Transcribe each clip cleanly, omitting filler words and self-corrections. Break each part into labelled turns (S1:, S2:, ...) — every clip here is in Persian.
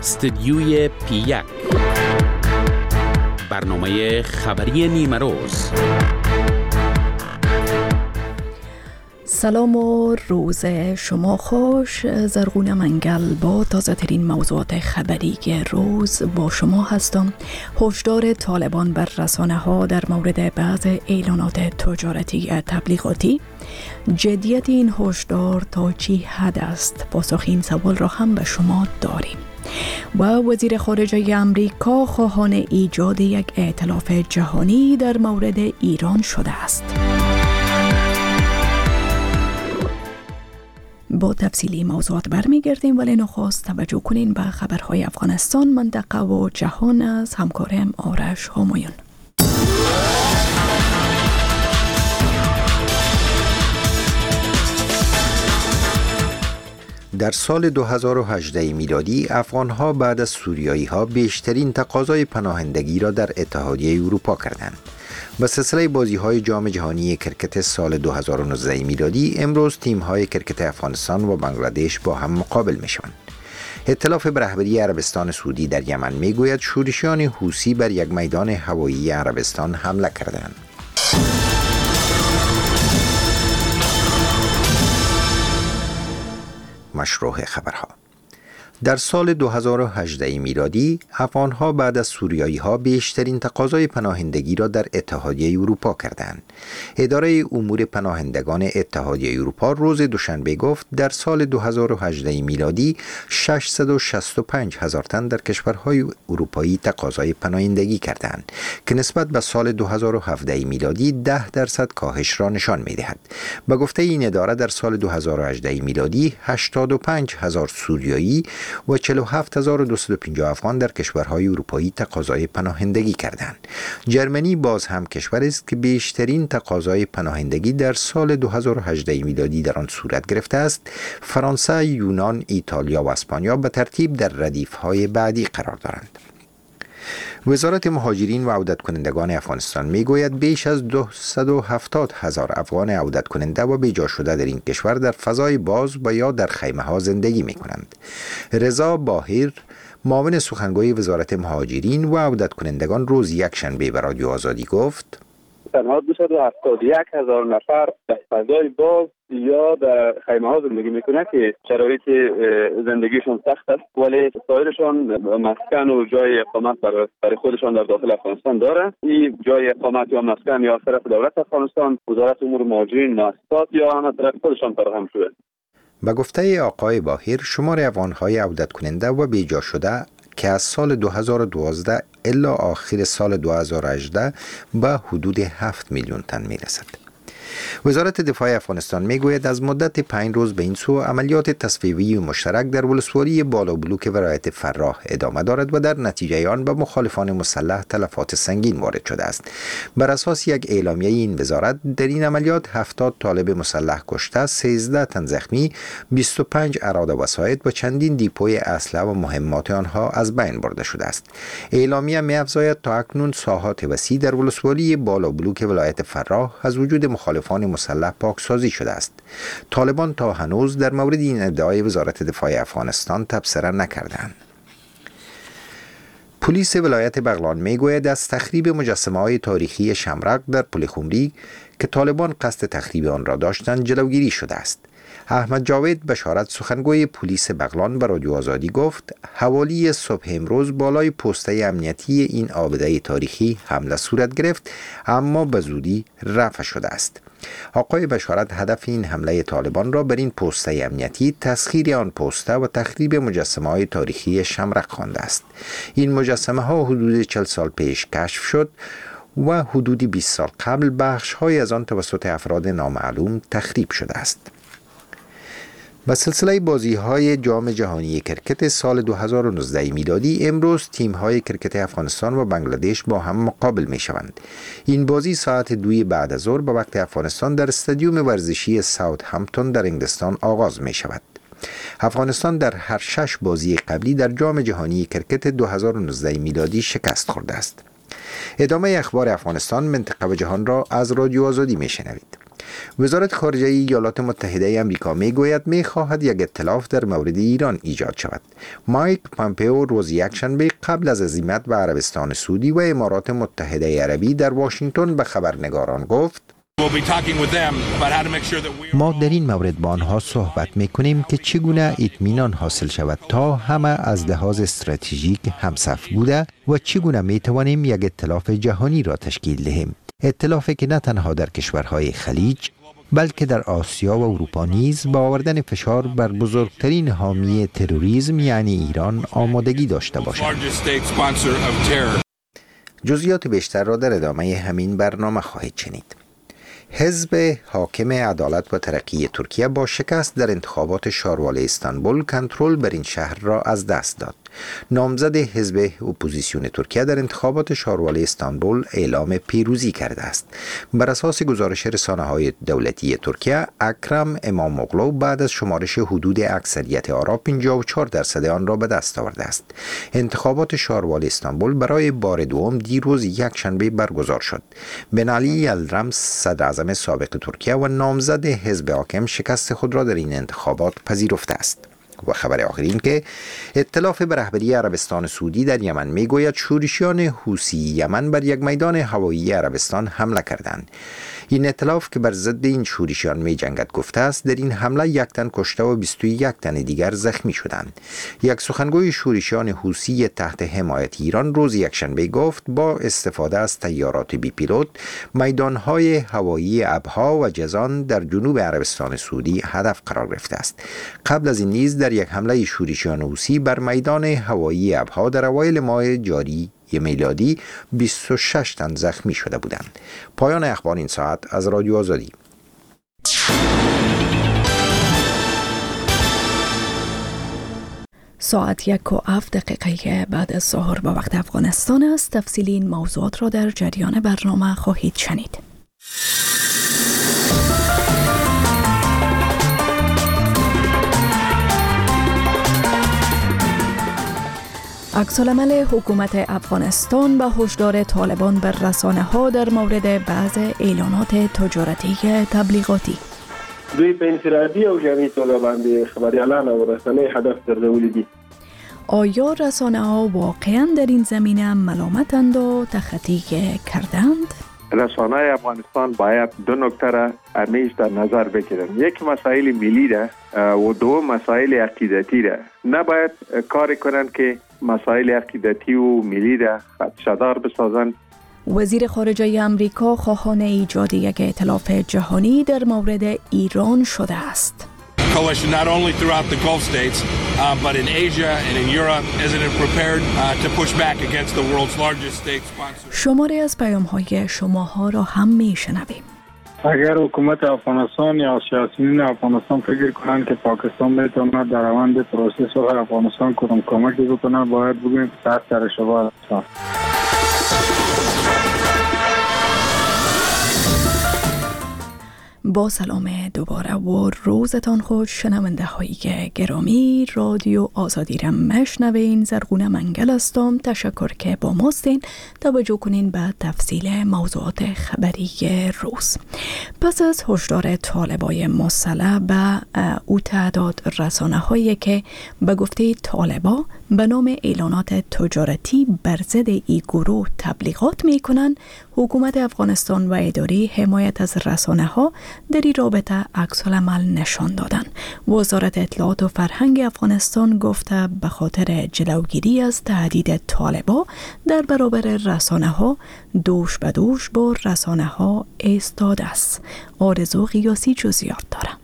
S1: استدیوی پی1 برنامه خبری نیمه روز.
S2: سلام و روز شما خوش. زرغون منگل با تازه ترین موضوعات خبری روز با شما هستم. هشدار طالبان بر رسانه ها در مورد بعض اعلانات تجارتی تبلیغاتی. جدیت این هشدار تا چی حد است؟ پاسخ این سوال را هم به شما داریم. و وزیر خارجه امریکا خواهان ایجاد یک ائتلاف جهانی در مورد ایران شده است. با تفصیلی موضوعات برمیگردیم، ولی نخست توجه کنین به خبرهای افغانستان، منطقه و جهان از همکارم آرش همایون.
S3: در سال 2018 میلادی افغان‌ها بعد از سوریایی‌ها بیشترین تقاضای پناهندگی را در اتحادیه اروپا کردند. به سلسله بازی‌های جام جهانی کرکت سال 2019 میلادی امروز تیم‌های کرکت افغانستان و بنگلادش با هم مقابل می‌شوند. ائتلاف به رهبری عربستان سعودی در یمن می‌گوید شورشیان حوثی بر یک میدان هوایی عربستان حمله کردند. مشروع خبرها. در سال 2018 میلادی افغان‌ها بعد از سوریایی‌ها بیشترین تقاضای پناهندگی را در اتحادیه اروپا کردند. اداره امور پناهندگان اتحادیه اروپا روز دوشنبه گفت در سال 2018 میلادی 665 هزار تن در کشورهای اروپایی تقاضای پناهندگی کردند که نسبت به سال 2017 میلادی 10% کاهش را نشان می‌دهد. به گفته این اداره در سال 2018 میلادی 85 هزار سوریایی و 47250 افغان در کشورهای اروپایی تقاضای پناهندگی کردند. جرمنی باز هم کشوری است که بیشترین تقاضای پناهندگی در سال 2018 میلادی در آن صورت گرفته است. فرانسه، یونان، ایتالیا و اسپانیا به ترتیب در ردیف‌های بعدی قرار دارند. وزارت مهاجرین و عودت کنندگان افغانستان میگوید بیش از 270 هزار افغان عودت کننده و بیجا شده در این کشور در فضای باز و یا در خیمه ها زندگی می کنند. رضا باهیر، معاون سخنگوی وزارت مهاجرین و عودت کنندگان روز یکشنبه به رادیو آزادی گفت
S4: تنها 271 هزار نفر در فضای باز یا در خیمه ها زندگی میکنه که شرایط زندگیشون سخت است، ولی سایرشان مسکن و جای اقامت برای خودشان در داخل افغانستان داره. این جای اقامت یا مسکن یا طرف دولت افغانستان، وزارت امور مهاجرین، مؤسسات یا هم طرف خودشان فراهم شده.
S3: به گفته آقای باهیر شمار افغان‌های عودت کننده و بیجا شده که از سال 2012 الی آخر سال 2018 به حدود 7 میلیون تن میرسد. وزارت دفاع افغانستان میگوید از مدت 5 روز به این سو عملیات تصفیه‌ای مشترک در ولسوالی بالا بلوک ولایت فراه ادامه دارد و در نتیجه آن به مخالفان مسلح تلفات سنگین وارد شده است. بر اساس یک اعلامیه این وزارت در این عملیات 70 طالب مسلح کشته، 13 تن زخمی، 25 اراده وسایط و چندین دیپوی اسلحه و مهمات آنها از بین برده شده است. اعلامیه می‌افزاید تا اکنون ساحات وسیع در ولسوالی بالا بلوک ولایت فراه از وجود مخالفان مسلح پاکسازی شده است. طالبان تا هنوز در مورد این ادعای وزارت دفاع افغانستان تبصره نکردند. پلیس ولایت بغلان میگوید از تخریب مجسمه‌های تاریخی شمرق در پل خمری که طالبان قصد تخریب آن را داشتند جلوگیری شده است. احمد جاوید بشارت سخنگوی پلیس بغلان به رادیو آزادی گفت حوالی صبح امروز بالای پسته امنیتی این آبده تاریخی حمله صورت گرفت اما به زودی رفع شده است. آقای بشارت هدف این حمله طالبان را بر این پسته امنیتی تسخیر آن پسته و تخریب مجسمه‌های تاریخی شمرق خوانده است. این مجسمه‌ها حدود 40 سال پیش کشف شد و حدود 20 سال قبل بخش‌های از آن توسط افراد نامعلوم تخریب شده است. به سلسله بازی‌های جام جهانی کرکت سال 2019 میلادی امروز تیم‌های کرکت افغانستان و بنگلادش با هم مقابل می‌شوند. این بازی ساعت 2 بعد از ظهر به وقت افغانستان در استادیوم ورزشی ساوثهمپتون در انگلستان آغاز می‌شود. افغانستان در هر 6 بازی قبلی در جام جهانی کرکت 2019 میلادی شکست خورده است. ادامه اخبار افغانستان، منطقه و جهان را از رادیو آزادی می‌شنوید. وزارت خارجه ایالات متحده آمریکا میگوید میخواهد یک ائتلاف در مورد ایران ایجاد شود. مایک پامپئو روز یکشنبه قبل از عزیمت به عربستان سعودی و امارات متحده عربی در واشنگتن به خبرنگاران گفت: ما در این مورد با آنها صحبت میکنیم که چگونه اطمینان حاصل شود تا همه از لحاظ استراتژیک همصف بوده و چگونه میتوانیم یک ائتلاف جهانی را تشکیل دهیم. ائتلافی که نه تنها در کشورهای خلیج بلکه در آسیا و اروپا نیز با آوردن فشار بر بزرگترین حامی تروریسم یعنی ایران آمادگی داشته باشد. جزئیات بیشتر را در ادامه همین برنامه خواهید شنید. حزب حاکم عدالت و ترقی ترکیه با شکست در انتخابات شاروال استانبول کنترل بر این شهر را از دست داد. نامزد حزب اپوزیسیون ترکیه در انتخابات شاروال استانبول اعلام پیروزی کرده است. بر اساس گزارش رسانه‌های دولتی ترکیه، اکرم اماموغلو بعد از شمارش حدود اکثریت آرا 54% آن را به دست آورده است. انتخابات شاروال استانبول برای بار دوم دیروز یکشنبه برگزار شد. بن علی یلدرم صدراعظم سابق ترکیه و نامزد حزب حاکم شکست خود را در این انتخابات پذیرفته است. و خبر آخر این که ائتلاف به رهبری عربستان سعودی در یمن میگوید شورشیان حوثی یمن بر یک میدان هوایی عربستان حمله کردند. این ائتلاف که بر ضد این شورشیان می جنگد گفته است در این حمله 1 تن کشته و 21 تن دیگر زخمی شدند. یک سخنگوی شورشیان حوثی تحت حمایت ایران روز یکشنبه گفت با استفاده از طیارات بی پیلوت میدانهای هوایی ابها و جازان در جنوب عربستان سعودی هدف قرار گرفته است. قبل از این نیز در یک حمله شورشیان حوثی بر میدان هوایی ابها در اوایل ماه جاری میلادی 26 تن زخمی شده بودند. پایان اخبار این ساعت از رادیو آزادی.
S2: ساعت 1:07 بعد از ظهر به وقت افغانستان است. تفصیل این موضوعات را در جریان برنامه خواهید شنید. عکس‌العمل حکومت افغانستان به هشدار طالبان بر رسانه‌ها در مورد بعض اعلانات تجارتی تبلیغاتی.
S5: دوی په انفرادي او جمعي توګه باندې خبري اعلان او رسنۍ هدف ګرځولي دي.
S2: آیا رسانه‌ها واقعاً در این زمینه ملامتند و تخطی کردند؟
S6: رسانه‌های افغانستان باید دو نکته را همیشه در نظر بگیرند. یک مسائل ملی ده و دو مسائل عقیدتی ده. نباید کاری کنند که مسائل عقیدتی و ملی را خدشه‌دار بسازند.
S2: وزیر خارجه امریکا خواهان ایجاد یک ائتلاف جهانی در مورد ایران شده است.
S7: Coalition not only throughout the Gulf states, but in Asia and in Europe, isn't it prepared to push back against the world's largest state sponsor?
S2: شماری از پیام‌های شماها را هم میشنویم.
S5: اگر حکومت افغانستان یا سیاسیون افغانستان فکر کنند که پاکستان بتواند در روند پروسه صلح افغانستان کمک بکنه، باید بگوییم که تحت اشتباه است.
S2: با سلام دوباره و روزتان خوش شنونده های گرامی. رادیو آزادی را مشنوین. زرغونه منگل هستم. تشکر که با ماستین. توجه کنین به تفصیل موضوعات خبری روز. پس از هشدار طالبای مسلح به او تعداد رسانه هایی که به گفته طالبا به نام اعلانات تجارتی بر ضد ای گروه تبلیغات می کنند، حکومت افغانستان و اداره حمایت از رسانه ها در این رابطه عکس‌العمل نشان دادند. وزارت اطلاعات و فرهنگ افغانستان گفته به خاطر جلوگیری از تهدید طالبا در برابر رسانه ها دوش به دوش با رسانه ها ایستاده است. آرزو قیاسی جزئیات دارد.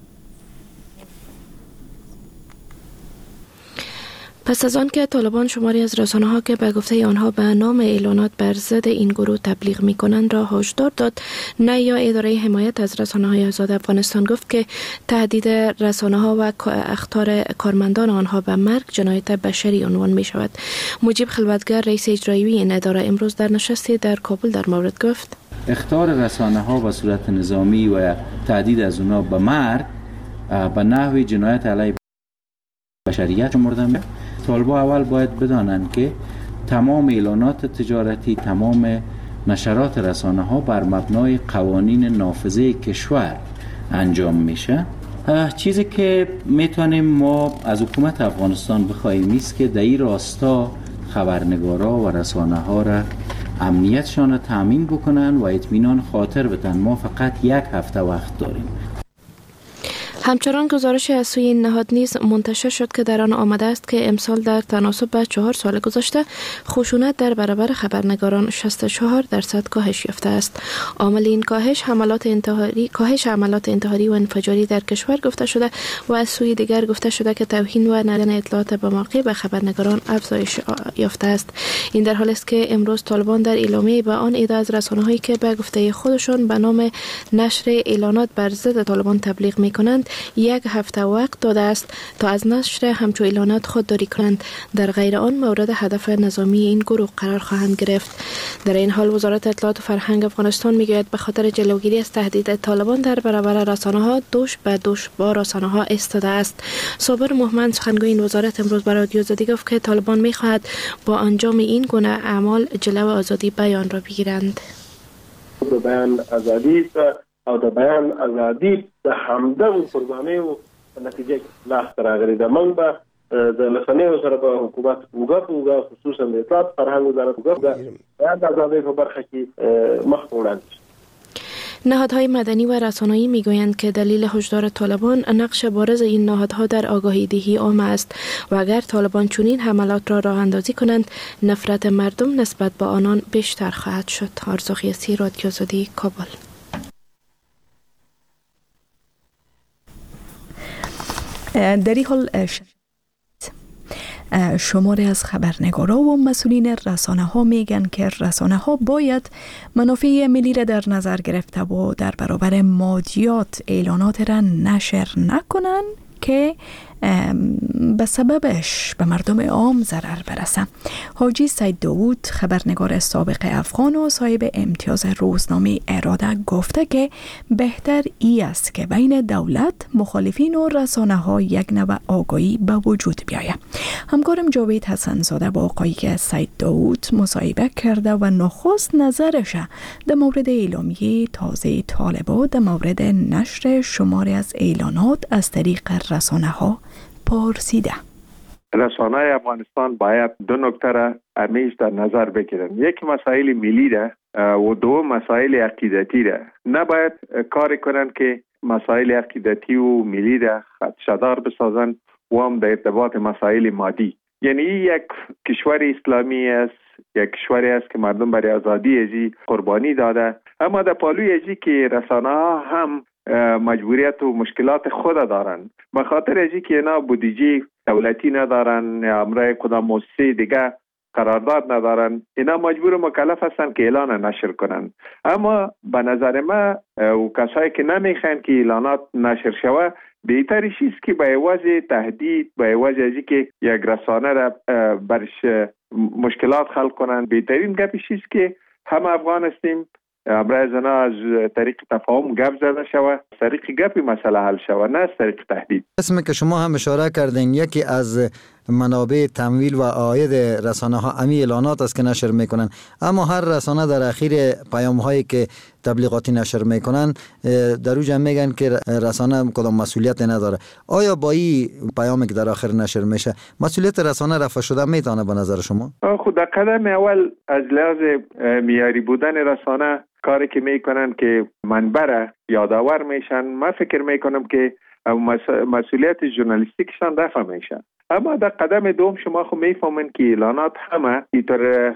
S8: پس از آن که طالبان شماری از رسانه‌ها که به گفته آنها به نام اعلانات بر ضد این گروه تبلیغ می‌کنند را هشدار داد، یا اداره حمایت از رسانه‌های آزاد افغانستان گفت که تهدید رسانه‌ها و اخطار کارمندان آنها به مرگ جنایت بشری عنوان می‌شود. مجیب خلوتگر رئیس اجرایی این اداره امروز در نشستی در کابل در مورد گفت:
S9: اخطار رسانه‌ها به صورت نظامی و تهدید از آنها به مرگ به نحو جنایت علیه بشریت شمرده می‌شود. طالبا اول باید بدانند که تمام اعلانات تجارتی، تمام نشرات رسانه ها بر مبنای قوانین نافذه کشور انجام میشه. چیزی که میتونیم ما از حکومت افغانستان بخواهیم است که در این راستا خبرنگارا و رسانه ها را امنیتشان تامین بکنن و اطمینان خاطر بدن. ما فقط 1 هفته وقت داریم.
S8: همچنان گزارش از سوی این نهاد نیز منتشر شد که در آن آمده است که امسال در تناسب با 4 سال گذشته خشونت در برابر خبرنگاران 64% کاهش یافته است. عامل این کاهش حملات انتحاری و انفجاری در کشور گفته شده و از سوی دیگر گفته شده که توهین و ندادن اطلاعات به موقع به خبرنگاران افزایش یافته است. این در حالی است که امروز طالبان در اعلامیه به آن عده از رسانه‌هایی که به گفته خودشان به نام نشر اعلانات بر ضد طالبان تبلیغ می‌کنند 1 هفته وقت داده است تا از نشر همچو اعلانات خودداری کنند. در غیر آن مورد هدف نظامی این گروه قرار خواهند گرفت. در این حال وزارت اطلاعات و فرهنگ افغانستان میگوید به خاطر جلوگیری از تهدید طالبان در برابر رسانه‌ها دوش به دوش با رسانه‌ها ایستاده است. صابر محمد سخنگوی این وزارت امروز به رادیو آزادی گفت که طالبان می‌خواهد با انجام این گونه اعمال جلو آزادی بیان را بگیرند.
S10: بیان آزادی او د بیان ازادي د همدغه قربانۍ او نتیجه لاس راغلي د من به د لسنیو سره په حکومت وګړو خصوصا د اطلاعات فرهنګ وزارت وګړو د ازادۍ په برخه کې مخ وړاندې.
S8: نهادهای مدنی و رسانه‌ای میگویند که دلیل هشدار طالبان نقش بارز این نهادها در آگاهی دهی عامه است و اگر طالبان چنین حملات را راه اندازی کنند نفرت مردم نسبت به آنان بیشتر خواهد شد. آرزو قیسی، رادیو آزادی، کابل.
S2: در این حال شماری از خبرنگارا و مسئولین رسانه ها میگن که رسانه ها باید منافع ملی را در نظر گرفته و در برابر مادیات اعلانات را نشر نکنن که به سببش به مردم عام ضرر برسه. حاجی سید داوود، خبرنگار سابق افغان و صاحب امتیاز روزنامه اراده، گفته که بهتر ای است که بین دولت، مخالفین و رسانه ها یک نوع آگاهی به وجود بیاید. همکارم جاوید حسن زاده با آقای سید داوود مصاحبه کرده و نخست نظرش در مورد اعلامیه تازه طالبان در مورد نشر شماری از اعلانات از طریق رسانه ها پرسیده.
S6: رسانه افغانستان باید 2 نکته را همیشه در نظر بگیرن. یک مسائل ملی را و 2 مسائل عقیدتی را. نباید کار کنند که مسائل عقیدتی و ملی را خدشه‌دار بسازن و هم در ارتباط مسائل مادی. یعنی یک کشور اسلامی است، یک کشوری است که مردم برای آزادی ازی قربانی داده، اما در پالوی ازی که رسانه ها هم مجبوریت و مشکلات خود دارن. به خاطر ازی که اینا بودجه دولتی ندارن یا امرای کدام مؤسسه دیگه قرارداد ندارن، اینا مجبور و مکلف هستن که اعلان نشر کنن. اما به نظر ما و کسایی که نمیخوان که اعلانات نشر شوه، بهترش است که به عوض تهدید، به عوض ازی که یک رسانه را برش مشکلات خلق کنن، بهترین گپش است که هم افغان هستیم، برای زنا از طریق تفاهم گپ زده شوه، طریق گپی مسئله حل شوه، نه از طریق تهدید.
S11: اسمی که شما هم اشاره کردین یکی از منابع تمویل و عاید رسانه ها امی اعلانات است که نشر میکنن، اما هر رسانه در اخیر پیام هایی که تبلیغاتی نشر میکنن در اوج میگن که رسانه کدام مسئولیت نداره. آیا با این پیامی که در آخر نشر میشه مسئولیت رسانه رفع شده میتونه به نظر شما؟
S6: خود در قدم اول از لحاظ معیاری بودن رسانه کاری که میکنن که منبع یادآور میشن، من فکر میکنم که مسئولیت ژورنالیستیکشان رفع میشن. اما در قدم دوم شما خو میفهمین که اعلانات همه ایتر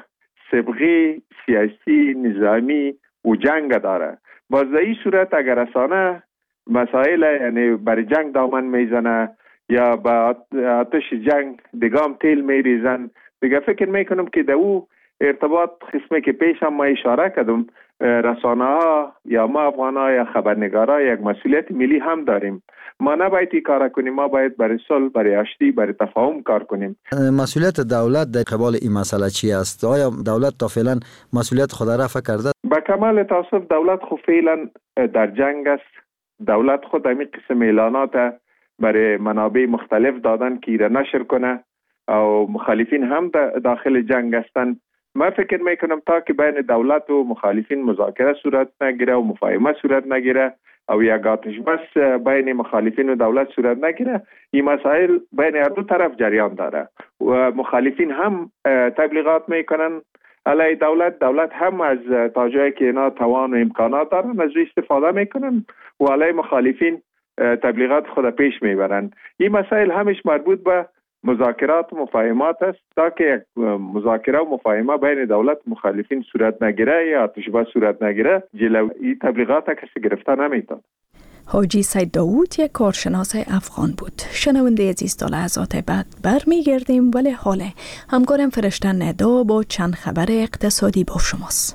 S6: سبغه سیاسی، نظامی و جنگ داره. باز در این صورت اگر رسانه مسائل یعنی بر جنگ دامن میزنه یا با آتش جنگ دگام تیل میریزن، دیگه فکر میکنم که در او ارتباط قسمی که پیش هم ما اشاره کردم، رسانه ها یا ما افغان ها یا خبرنگارا یک مسئولیت ملی هم داریم. ما نباید این کار کنیم، ما باید برای صلح، برای آشتی، برای تفاهم کار کنیم.
S11: مسئولیت دولت در قبال این مسئله چی است؟ آیا دولت تا فعلا مسئولیت خود رفع کرده؟
S6: با کمال تاسف دولت خود فعلا در جنگ است. دولت خود همین قسم اعلانات برای منابع مختلف دادن که را نشر کنه، او مخالفین هم داخل جنگ هستند. من فکر میکنم تا که بین دولت و مخالفین مذاکره صورت نگیره و مفاهمه صورت نگیره او یک آتش بس بین مخالفین و دولت صورت نگیره، این مسائل بین هر دو طرف جریان داره و مخالفین هم تبلیغات میکنن علیه دولت هم از تا جایی که اینا توان و امکانات دارن از استفاده میکنن و علیه مخالفین تبلیغات خود پیش میبرن. این مسائل همش مربوط به مذاکرات و مفاهمات است تا که مذاکره و مفاهمه بین دولت و مخالفین صورت نگیره یا آتش بس صورت نگیره جلوی این تبلیغات کسی گرفته نمیتونه.
S2: حاجی سید داوود یک کارشناس افغان بود. شنونده عزیز تا لحظات بعد برمیگردیم، ولی حالا همکارم فرشته ندا با چند خبر اقتصادی با شماست.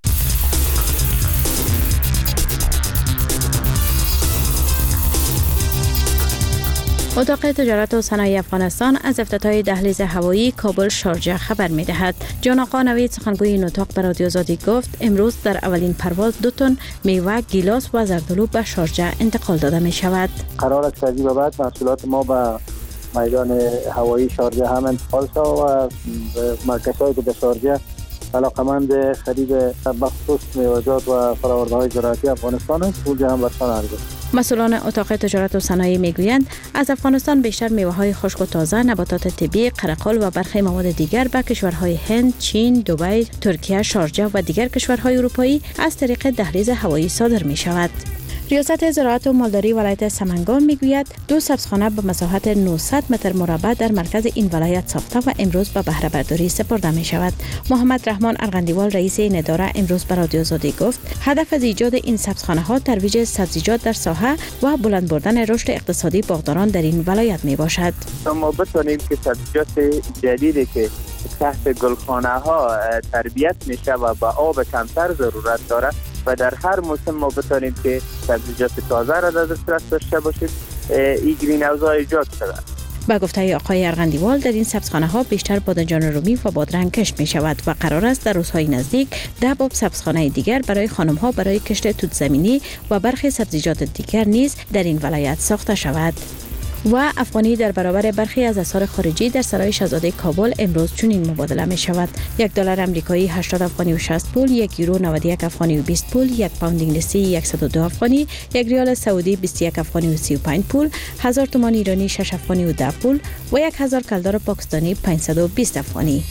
S12: اتاق تجارت و صنایع افغانستان از افتتاح دهلیز هوایی کابل شارجه خبر می دهد. جان آقا نوید سخنگوی این اتاق به رادیو آزادی گفت امروز در اولین پرواز 2 تن میوه، گیلاس و زردالو به شارجه انتقال داده می شود.
S13: قرار است از این به بعد محصولات ما به میدان هوایی شارجه هم انتقال شود و مرکزهایی که در شارجه علاقمند خرید بخصوص میوه‌جات و فراورده‌های زراعتی افغانستان است اونجا هم برسان عرضه.
S12: مسئولان اتاق تجارت و صنایع میگویند از افغانستان بیشتر میوه‌های خشک و تازه، نباتات طبیعی، قرقل و برخی مواد دیگر به کشورهای هند، چین، دبی، ترکیه، شارجه و دیگر کشورهای اروپایی از طریق دهلیز هوایی صادر می شود. ریاست زراعت و مالداری ولایت سمنگان میگوید 2 سبزخانه به مساحت 900 متر مربع در مرکز این ولایت ساخته و امروز به بهره برداری سپرده می شود. محمد رحمان ارغندیوال رئیس این اداره امروز به رادیو آزادی گفت هدف از ایجاد این سبزخانه ها ترویج سبزیجات در ساحه و بلند بردن رشد اقتصادی باغداران در این ولایت می باشد.
S14: ما بتونیم که سبزیجات جدیدی که تحت گلخانه ها تربیت میشه و با آب کمتر ضرورت داره و در هر موسم ما بتونیم که سبزیجات تازه را در دسترس داشته باشیم، این گرین هاوس ها ایجاد شود.
S12: با گفته آقای ارغندیوال در این سبزخانه ها بیشتر بادنجان رومی و بادرنگ کشت می شود و قرار است در روزهای نزدیک 10 باب سبزخانه دیگر برای خانم ها برای کشت توت زمینی و برخی سبزیجات دیگر نیز در این ولایت ساخته شود. و افغانی در برابر برخی از اسعار خارجی در سرای شاهزاده کابل امروز چنین مبادله می شود: $1 آمریکایی 80 افغانی و 60 پول، 1 یورو 91 افغانی و 20 پول، 1 پوند انگلیسی 102 افغانی، 1 ریال سعودی 21 افغانی و 35 پول، 1000 تومان ایرانی 6 افغانی و 10 پول و 1000 کلدار پاکستانی 520 افغانی.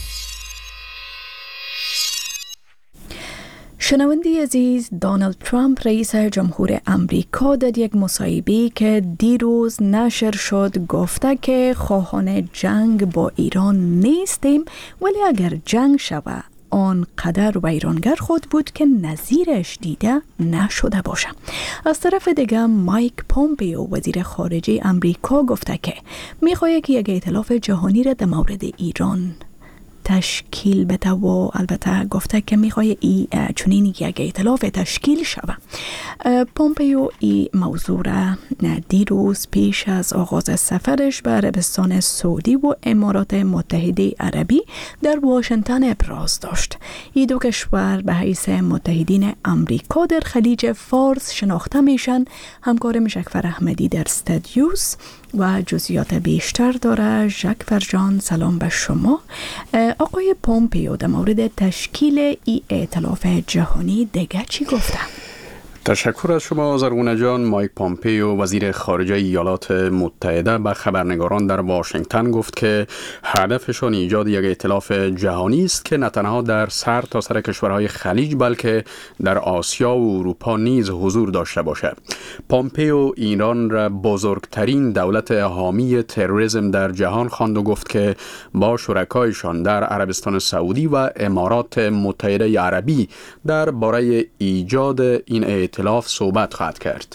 S2: شنونده عزیز، دونالد ترامپ رئیس جمهور امریکا در یک مصاحبه که دیروز نشر شد گفته که خواهان جنگ با ایران نیستیم، ولی اگر جنگ شود آنقدر ویرانگر خود بود که نظیرش دیده نشده باشه. از طرف دیگه مایک پومپیو وزیر خارجه امریکا گفته که میخواد که یک ائتلاف جهانی را در مورد ایران تشکیل بده و البته گفته که میخواه چنین یک ائتلاف تشکیل شود. پومپیو این موضوع را دیروز پیش از آغاز سفرش به عربستان سعودی و امارات متحده عربی در واشنگتن ابراز داشت. این دو کشور به حیث متحدین امریکا در خلیج فارس شناخته میشن. همکارم شکفر احمدی در استودیوس و جزئیات بیشتر داره. شکفر جان سلام به شما. آقای پومپیو در مورد تشکیل این ائتلاف جهانی دیگه چی گفتن؟
S15: تشکر از شما زرغونه جان. مایک پومپیو وزیر خارجه ایالات متحده به خبرنگاران در واشنگتن گفت که هدفشان ایجاد یک ائتلاف جهانی است که نه تنها در سر تا سر کشورهای خلیج بلکه در آسیا و اروپا نیز حضور داشته باشد. پومپیو ایران را بزرگترین دولت حامی تروریسم در جهان خواند و گفت که با شرکایشان در عربستان سعودی و امارات متحده عربی درباره ایجاد این ائتلاف صحبت خواهد کرد.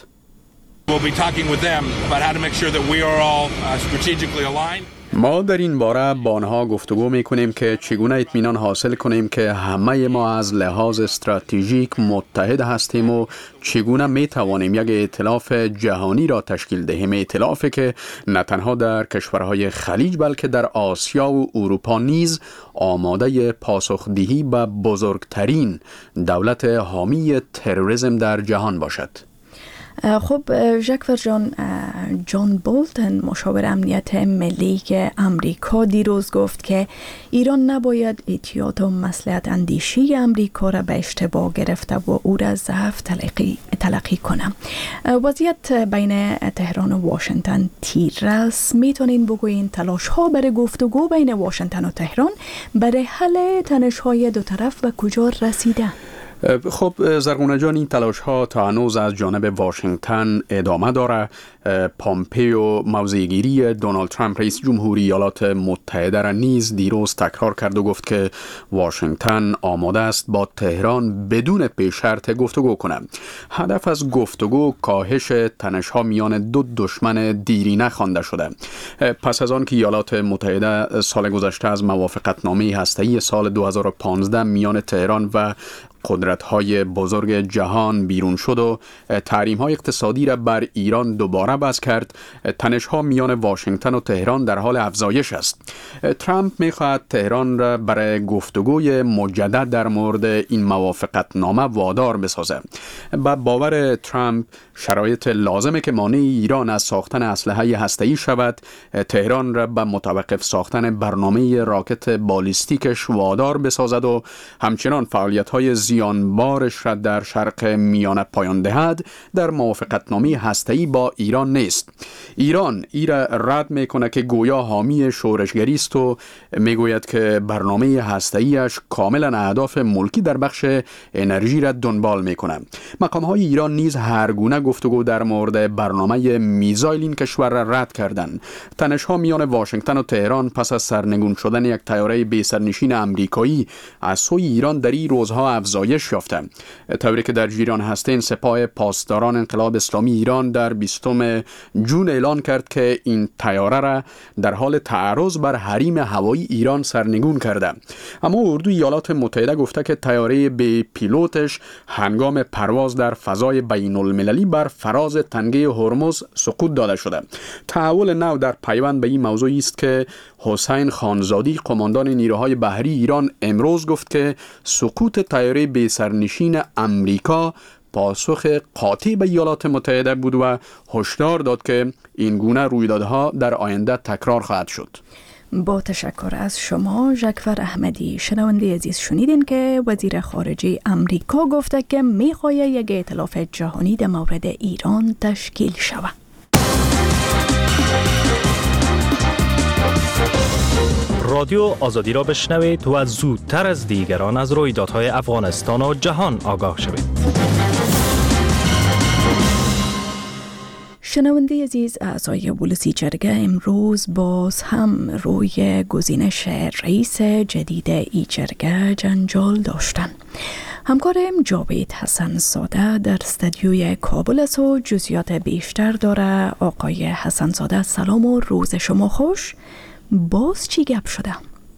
S15: ما در این باره با آنها گفتگو میکنیم که چگونه اطمینان حاصل کنیم که همه ما از لحاظ استراتژیک متحد هستیم و چگونه میتوانیم یک ائتلاف جهانی را تشکیل دهیم، ائتلافی که نه تنها در کشورهای خلیج بلکه در آسیا و اروپا نیز آماده پاسخدهی به بزرگترین دولت حامی تروریسم در جهان باشد.
S2: خب ژاکفر جان، جان بولتن مشاور امنیت ملی امریکا دیروز گفت که ایران نباید احتیاط و مصلحت اندیشی امریکا را به اشتباه گرفته و او را ضعف تلقی کنه. وضعیت بین تهران و واشنگتن تیر است. میتونین بگوین تلاش ها برای گفتگو بین واشنگتن و تهران برای حل تنش های دو طرف به کجا رسیده؟
S15: خب زرغونه جان، این تلاش ها تا هنوز از جانب واشنگتن ادامه داره. پامپیو موضع‌گیری دونالد ترامپ رئیس جمهوری ایالات متحده را نیز دیروز تکرار کرد و گفت که واشنگتن آماده است با تهران بدون پیش شرط گفتگو کنه. هدف از گفتگو کاهش تنش ها میان دو دشمن دیرینه خوانده شده. پس از آن که ایالات متحده سال گذشته از موافقتنامه هسته‌ای سال 2015 میان تهران و قدرت‌های بزرگ جهان بیرون شد و تحریم‌های اقتصادی را بر ایران دوباره بس کرد، تنش‌ها میان واشنگتن و تهران در حال افزایش است. ترامپ می‌خواهد تهران را برای گفتگوی مجدد در مورد این موافقتنامه وادار بسازد. با باور ترامپ شرایط لازمه که مانع ایران از ساختن اسلحه هسته‌ای شود، تهران را به متوقف ساختن برنامه راکت بالیستیکش وادار بسازد و همچنان فعالیت‌های زیانبارش را در شرق میانه پایان دهد. در موافقتنامه هسته‌ای با ایران نیست. ایران را رد میکنه که گویا حامی شورشگری است و میگوید که برنامه هسته‌ایش کاملا اهداف ملکی در بخش انرژی را دنبال میکنه. مقام‌های ایران نیز هر گونه گفتگو در مورد برنامه میزایل این کشور را رد کردند. تنش‌ها میان واشنگتن و تهران پس از سرنگون شدن یک طیاره بی‌سرنشین آمریکایی از سوی ایران در این روزها افزایش یافته. طوری که در جریان هستند، سپاه پاسداران انقلاب اسلامی ایران در 20 جون اعلان کرد که این طیاره را در حال تعرض بر حریم هوایی ایران سرنگون کرده. اما اردوی ایالات متحده گفته که طیاره بی پیلوتش هنگام پرواز در فضای بین المللی بر فراز تنگه هرمز سقوط داده شده. تحول نو در پیوند به این موضوع است که حسین خانزادی قماندان نیروهای بحری ایران امروز گفت که سقوط طیاره بی سرنشین امریکا پاسخ قاطع به ایالات متحده بود و هشدار داد که این گونه رویدادها در آینده تکرار خواهد شد.
S2: با تشکر از شما ژاکفر احمدی. شنونده عزیز، شنیدین که وزیر خارجه امریکا گفته که میخواهد یک ائتلاف جهانی در مورد ایران تشکیل شود.
S16: رادیو آزادی را بشنوید و زودتر از دیگران از رویدادهای افغانستان و جهان آگاه شوید.
S2: شنونده عزیز، اعضای ولسی جرگه امروز باز هم روی گزینش رئیس جدید ای جرگه جنجال داشتند. همکارم جاوید حسن زاده در استودیوی کابل است و جزئیات بیشتر داره. آقای حسن زاده، سلام و روز شما خوش. باز چی گپ شده؟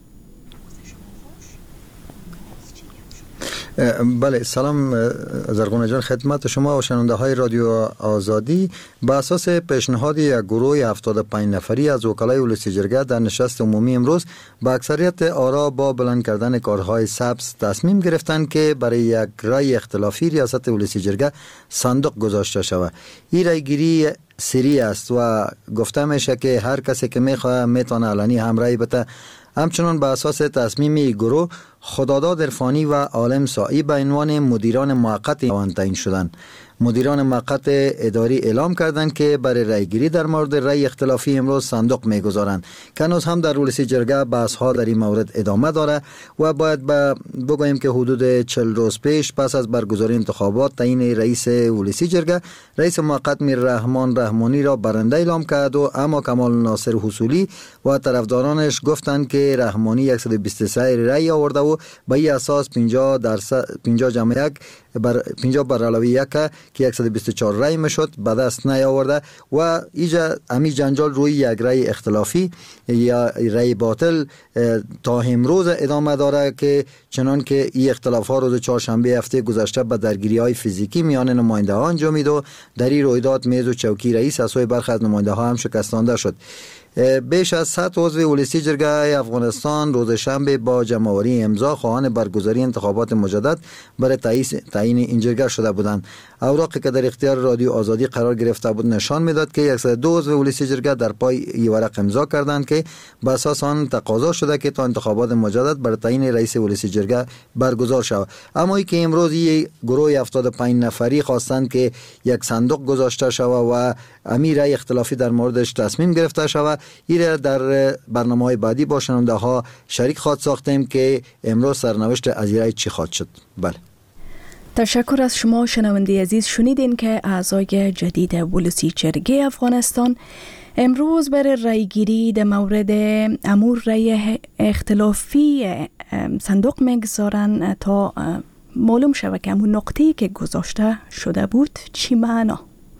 S11: بله، سلام زرغونه جان خدمت شما و شنونده های رادیو آزادی. با اساس پیشنهاد یک گروه 75 نفری از وکلای ولسی جرگه در نشست عمومی امروز با اکثریت آرا با بلند کردن کارهای سبز تصمیم گرفتند که برای یک رای اختلافی ریاست ولسی جرگه صندوق گذاشته شود. این رای گیری سری است و گفته میشه که هر کسی که میخواد میتونه علنی هم رای بده. همچنان به اساس تصمیم گروه خداداد عرفانی و عالم سائی به عنوان مدیران موقت تعیین شدند. مدیران موقت اداری اعلام کردند که برای رایگیری در مورد رای اختلافی امروز صندوق میگذارند. که هنوز هم در ولسی جرگه بحث ها در این مورد ادامه داره و باید بگوییم که حدود 40 روز پیش پس از برگزاری انتخابات تعیین رئیس ولسی جرگه، رئیس موقت میر رحمان رحمانی را برنده اعلام کرد و اما کمال ناصر حصولی و طرفدارانش گفتند که رحمانی 123 رای آورده و به این اساس 50 جمع 1 50 بر علاوه 1 که 124 رای میشد به دست نیاورده و اینجا امی جنجال روی یک رای اختلافی یا رای باطل تا امروز ادامه داره که چنان که این اختلاف ها روز چهارشنبه هفته گذشته به درگیری های فیزیکی میان نماینده ها انجامید و در این رویداد میز و چوکی رئیس از سوی برخی از نماینده ها هم شکستانده شد. بیش از 100 عضو ولسی جرگه افغانستان روز شنبه با جمع‌آوری امضا خواهان برگزاری انتخابات مجدد برای تعیین این جرگه شده بودند. اوراقی که در اختیار رادیو آزادی قرار گرفته بود نشان میداد که 102 عضو ولسی جرگه در پای این ورق امضا کردند که بر اساس آن تقاضا شده که تا انتخابات مجدد برای تعیین رئیس ولسی جرگه برگزار شود. اما ای که امروز یک گروه 75 نفری خواستند که یک صندوق گذاشته شود و امیر اختلافی در موردش تصمیم گرفته شود، این در برنامه‌های بعدی با شنونده ها شریک خواهد ساختیم که امروز سرنوشت ازیرای چی خواهد شد. بله،
S2: تشکر از شما شنونده عزیز. شنیدین که اعضای جدید ولسی جرگه افغانستان امروز برای رایگیری در مورد امور رای اختلافی صندوق میگذارن تا معلوم شود که امون نقطه‌ای که گذاشته شده بود چی معنا.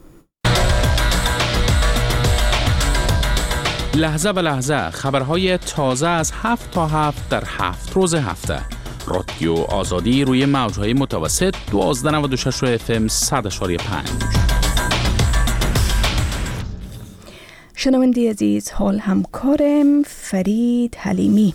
S1: لحظه به لحظه خبرهای تازه از 7 تا 7 در 7 روز هفته. رادیو آزادی روی موجهای متوسط 1296 FM 100.5.
S2: شنونده عزیز، حال همکارم فرید حلیمی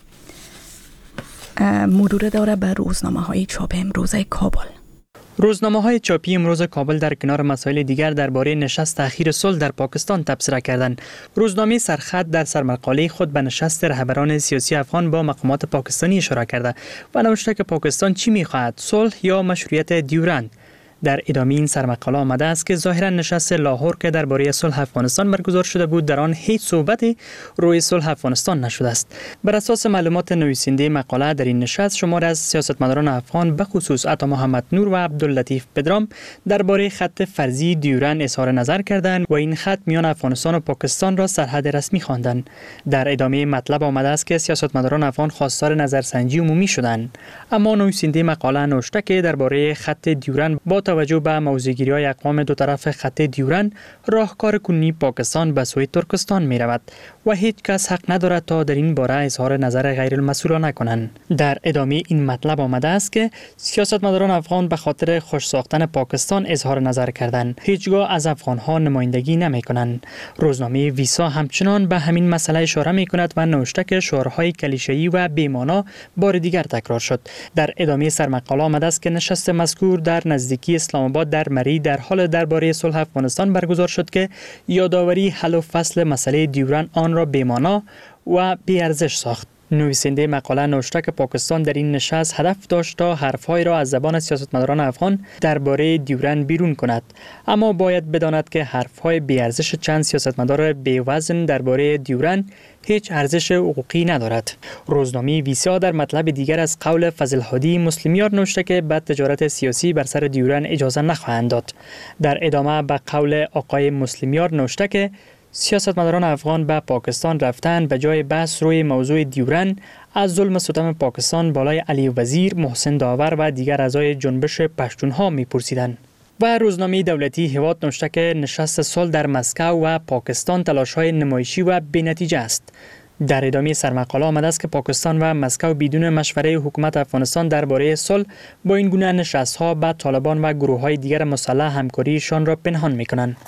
S2: مرور داره به روزنامه های چاپ امروز کابل.
S17: روزنامه‌های چاپی امروز کابل در کنار مسائل دیگر درباره نشست اخیر صلح در پاکستان تبصره کردند. روزنامه سرخط در سرمقاله خود به نشست رهبران سیاسی افغان با مقامات پاکستانی اشاره کرده و نوشته که پاکستان چی می‌خواهد، صلح یا مشروعیت دیورند. در ادامه این سرمقاله آمده است که ظاهرا نشست لاهور که درباره صلح افغانستان برگزار شده بود در آن هیچ صحبتی روی صلح افغانستان نشده است. بر اساس معلومات نویسنده مقاله در این نشست شمار از سیاستمداران افغان به خصوص عطا محمد نور و عبداللطیف پدرام درباره خط فرضی دیورند اظهار نظر کردند و این خط میان افغانستان و پاکستان را سرحد رسمی خواندند. در ادامه مطلب آمده است که سیاستمداران افغان خواستار نظرسنجی عمومی شدند، اما نویسنده مقاله نوشته که درباره خط دیورند با توجه به موضوعگیری‌های اقوام دو طرف خط دیورند راهکار کنونی پاکستان به سوی ترکستان می رود و هیچ کس حق ندارد تا در این باره اظهار نظر غیر المسئولانه کنند. در ادامه این مطلب آمده است که سیاستمداران افغان به خاطر خوش ساختن پاکستان اظهار نظر کردند، هیچگاه از افغان‌ها نمایندگی نمی‌کنند. روزنامه ویسا همچنان به همین مسئله اشاره می‌کند و نوشته که شعارهای کلیشه‌ای و بی‌معنا بار دیگر تکرار شد. در ادامه سرمقاله آمده است که نشست مذکور در نزدیکی اسلام آباد در مری در حال درباره صلح افغانستان برگزار شد که یادآوری حل و فصل مسئله دیورند آن را بی‌معنا و بی‌ارزش ساخت. نویسنده مقاله نوشته که پاکستان در این نشست هدف داشت تا حرفهای را از زبان سیاستمداران افغان درباره دیورند بیرون کند، اما باید بداند که حرفهای بی‌ارزش چند سیاستمدار بی‌وزن درباره دیورند هیچ ارزش حقوقی ندارد. روزنامه ویسا در مطلب دیگر از قول فضل هادی مسلمیار نوشته که بعد تجارت سیاسی بر سر دیورند اجازه نخواهند داد. در ادامه به قول آقای مسلمیار نوشته که سیاستمداران افغان به پاکستان رفتن به جای بحث روی موضوع دیورند از ظلم و ستم پاکستان بالای علی وزیر، محسن داور و دیگر اعضای جنبش پشتونها می‌پرسیدند. و روزنامه دولتی هواد نوشته که نشست صلح در مسکو و پاکستان تلاش‌های نمایشی و بی‌نتیجه است. در ادامه سرمقاله آمده است که پاکستان و مسکو بدون مشوره حکومت افغانستان درباره صلح با این گونه نشست‌ها با طالبان و گروه‌های دیگر مسلح همکاریشان را پنهان می‌کنند.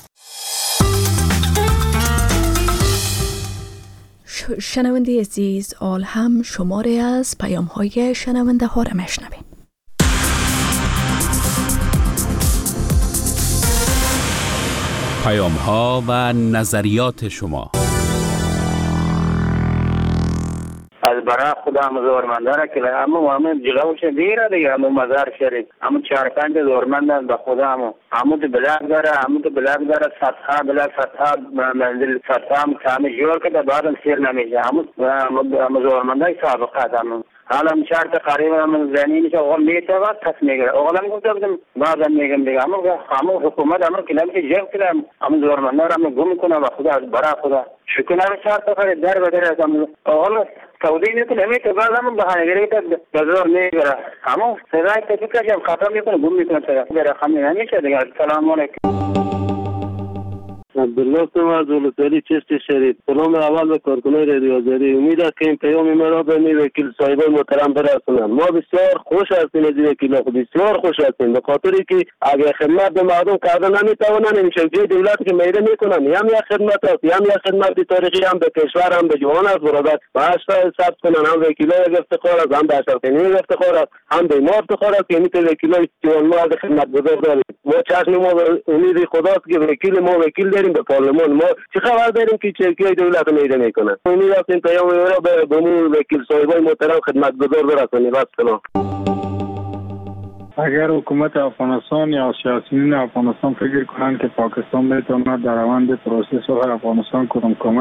S2: شنونده عزیز، آل هم شماره از پیام های شنونده ها را میشنویم.
S1: پیام ها و نظریات شما.
S18: از برای خدا زورمنداره که همه جلوش دیره دیگه، همه مزار شریف همه 4-5 زورمندن به خدا همه بلاک داره سطحه بلاک سطحه منزل سطحه هم کامل جور که بعدم سیر نمیشه همه زورمندای سابقه همه حالا هم 4 تا قریب هم زنینی که اول میته و پس میگره اولم گفته بودم بعدم میگم دیگه همه حکومت همه کلمه جمع کردم همه زورمندان همه گم میکنم و خدا از برای خدا شکر همه 4 تا قریب در بدر از همه اول سعودی میکنه میته بعد همه بحانه گریت بزرگ میگره همه سرای تفکر جمع ختم میکنه گم میکنه برای خمی نمیشه دیگه. سلام علیکم.
S10: عبدالله از ولسوالی چشت شریف. سلام اول به کارکنان رادیو آزادی. امید است که این پیام مرا به وکیل صاحبان محترم برسانند. ما بسیار خوش هستیم از وکیلا، بسیار خوش هستیم به خاطری که اگر خدمت به مردم کردن نمیتوانند، این شکلی دولت که میره میکنن هم یک خدمت است، هم یک خدمت تاریخی، هم به کشور، هم به جهان است. برادر باش ثبت کنن، هم وکیلا یک افتخار است، هم بشرطینی یک افتخار است، هم به ما افتخار است که میتونه وکیلای جوان ما از خدمت گزار داریم. ما چشم ما امید خداست که وکیل ما وکیل داریم به پارلمان. ما چه خبر داریم که چه دولت میره میکنه. امید است این پیام را به وکیل صاحبای محترم خدمت گزار برسونید. والسلام.
S5: اگر حکومت افغانستان یا سیاسیون افغانستان فکر کنند که پاکستان میتواند در روند پروسه صلح افغانستان کدام کمک